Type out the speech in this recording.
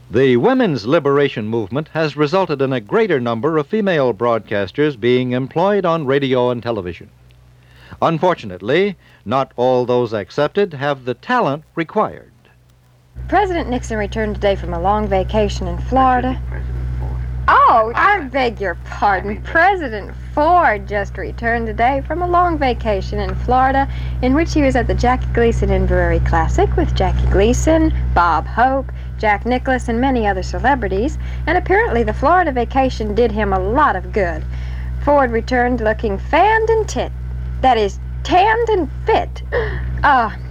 The women's liberation movement has resulted in a greater number of female broadcasters being employed on radio and television. Unfortunately, not all those accepted have the talent required. President Nixon returned today from a long vacation in Florida. Oh, I beg your pardon. President Ford just returned today from a long vacation in Florida in which he was at the Jackie Gleason Inverary Classic with Jackie Gleason, Bob Hope, Jack Nicklaus, and many other celebrities, and apparently the Florida vacation did him a lot of good. Ford returned looking fanned and tanned and fit.